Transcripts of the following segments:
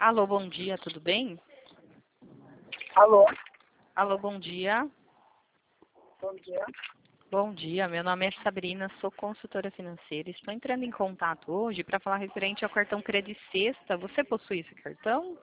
Alô, bom dia, tudo bem? Alô, Alô, bom dia. bom dia. Bom dia, meu nome é Sabrina, sou consultora financeira. Estou entrando em contato hoje para falar referente ao cartão Credit Sexta. Você possui esse cartão?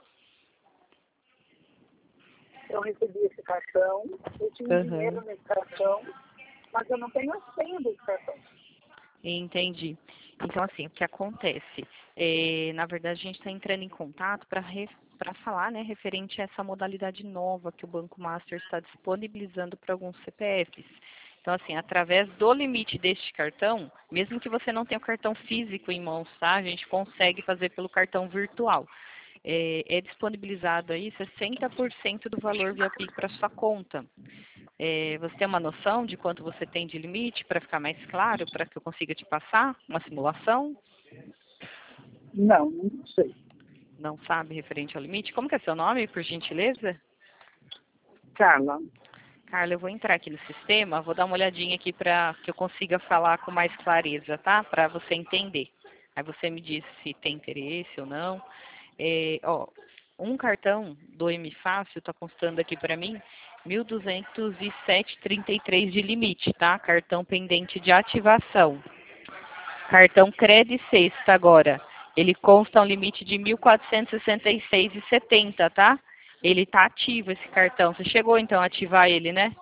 Eu recebi esse cartão, eu tinha dinheiro Aham, nesse cartão, mas eu não tenho a senha desse cartão. entendi. Então, assim, o que acontece? Na verdade, a gente está entrando em contato para falar, né, referente a essa modalidade nova que o Banco Master está disponibilizando para alguns CPFs. Então, assim, através do limite deste cartão, mesmo que você não tenha o cartão físico em mãos, tá? A gente consegue fazer pelo cartão virtual. É disponibilizado aí 60% do valor via Pix para sua conta. Você tem uma noção de quanto você tem de limite para ficar mais claro, para que eu consiga te passar uma simulação? Não sei. Não sabe referente ao limite? Como que é seu nome, por gentileza? Carla, Carla, eu vou entrar aqui no sistema, vou dar uma olhadinha aqui para que eu consiga falar com mais clareza, tá? Para você entender. Aí você me diz se tem interesse ou não. Um cartão do M Fácil está constando aqui para mim 1.207,33 de limite, tá? Cartão pendente de ativação. Cartão Credit Sexta agora. Ele consta um limite de 1.466,70, tá? Ele tá ativo esse cartão. Você chegou então a ativar ele, né?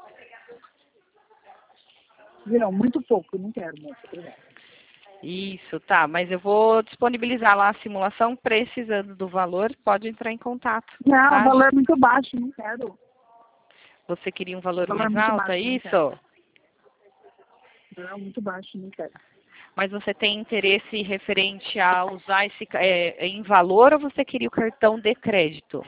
não, muito pouco, não quero, moça. Obrigada. Isso, tá. Mas eu vou disponibilizar lá a simulação. Precisando do valor, pode entrar em contato, Não, o tá? valor é muito baixo, não quero. Você queria um O valor valor é mais muito alto, é baixo, não quero. isso? Não, muito baixo, não quero. Mas você tem interesse referente a usar esse em valor ou você queria o cartão de crédito?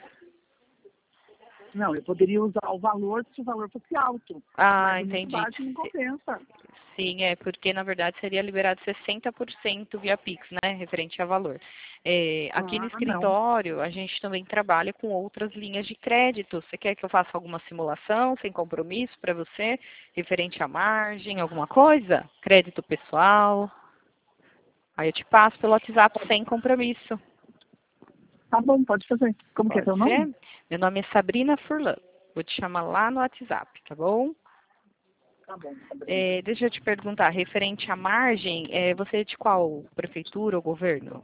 Não, eu poderia usar o valor se o valor fosse alto, Ah, mas o muito entendi. baixo não compensa. Sim, porque na verdade seria liberado 60% via Pix, né, referente a valor. Aqui no Ah, não. escritório, a gente também trabalha com outras linhas de crédito. Você quer que eu faça alguma simulação sem compromisso para você, referente à margem, alguma coisa? Crédito pessoal? Aí eu te passo pelo WhatsApp sem compromisso. Tá bom, pode fazer. Como que é Pode teu nome? ser? Meu nome é Sabrina Furlan. Vou te chamar lá no WhatsApp, tá bom? Tá bom, Sabrina. Deixa eu te perguntar, referente à margem, você é de qual prefeitura ou governo?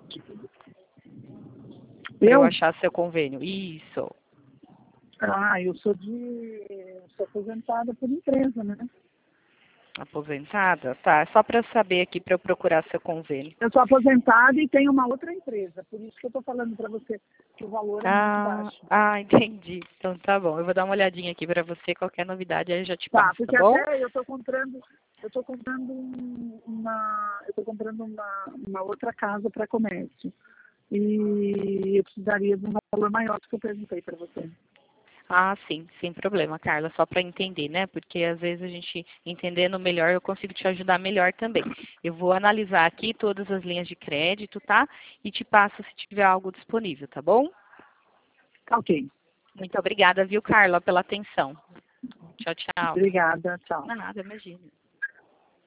Para eu Eu? achar seu convênio. Isso. Eu sou aposentada por empresa, né? Aposentada? Tá, é só para eu saber aqui, para eu procurar seu convênio. Eu sou aposentada e tenho uma outra empresa, por isso que eu estou falando para você que o valor é muito baixo. Entendi. Então tá bom. Eu vou dar uma olhadinha aqui para você. Qualquer novidade aí eu já te Tá, passo, tá porque bom? até eu estou comprando uma outra casa para comércio. E eu precisaria de um valor maior do que eu perguntei para você. Ah, sim, sem problema, Carla, só para entender, né? Porque às vezes a gente entendendo melhor, eu consigo te ajudar melhor também. Eu vou analisar aqui todas as linhas de crédito, tá? E te passo se tiver algo disponível, tá bom? Tá, ok. Muito obrigada, viu, Carla, pela atenção. Tchau, tchau. Obrigada, tchau. Nada, imagina.